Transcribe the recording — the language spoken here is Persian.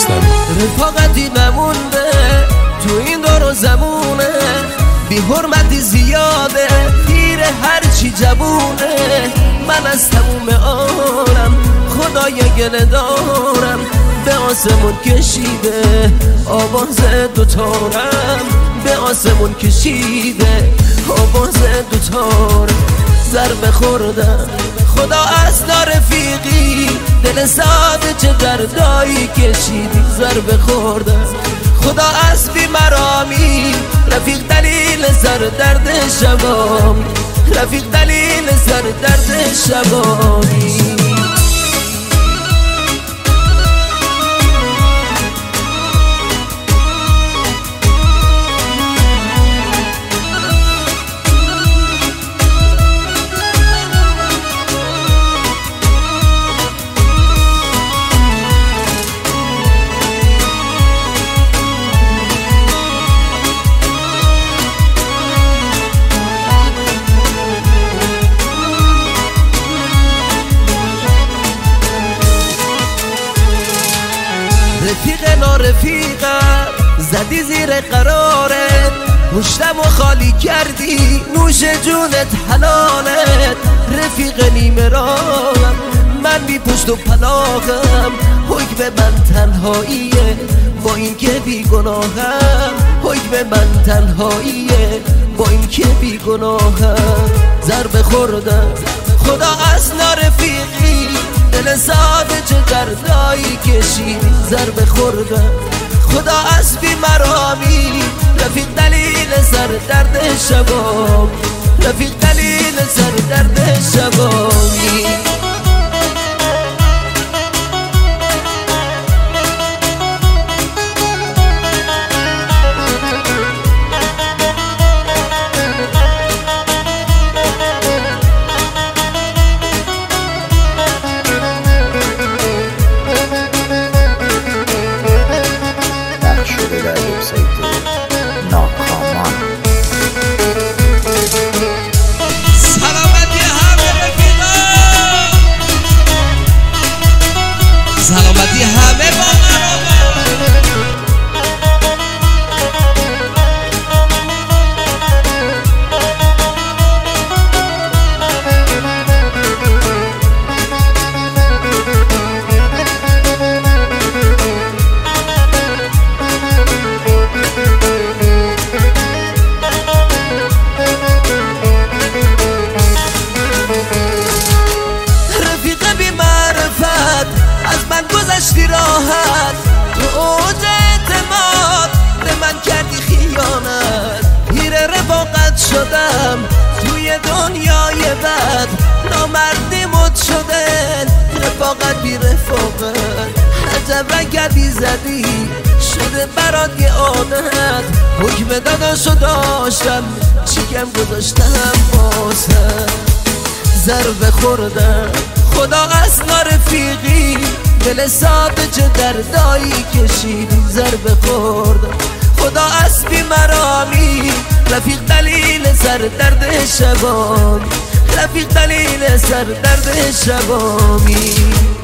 کیارستمی. رفاقتی نمونده تو این دور و زمونه، بی حرمتی زیاده پیر هرچی جوونه. من از تموم عالم خدای گله دارم، به آسمون کشیده آواز دوتارم، به آسمون کشیده آواز دوتارم. ضربه خوردم خدا از رفیقی، دل ساده چه دردایی کشیدی. ضربه خوردم خدا از بیمرامی، رفیق دلیل سر درد شبامی، رفیق دلیل سر درد شبامی. رفیق نارفیقم زدی زیر قرارت، پشتم و خالی کردی نوش جونت حلالت. رفیق نیمه راهم من بی پشت و پناهم، حکم من تنهاییه با این که بی گناهم، حکم من تنهاییه با این که بی گناهم. ضربه خوردم خدا از نارفیقی، دل ساده چه دردایی کشیدی. ضربه خوردم خدا از بیمرامی، رفیق دلیل سر درد شبامی، رفیق دلیل سر درد شبامی. سلامتی همه با گذشتی راحت، تو اوج اعتماد به من کردی خیانت. پیر رفاقت شدم توی دنیای بد، نامردی مد شده رفاقت بی رفاقت. عجب رگبی زدی شده برات یه عادت، حکم داداشو داشتم چیکم گذاشتم بازم. ضربه خوردم خدا از نارفیقی، دل ساده چه دردایی کشیدی. ضربه خوردم خدا از بیمرامی، رفیق دلیل سر درد شبامی، رفیق دلیل سر درد شبامی.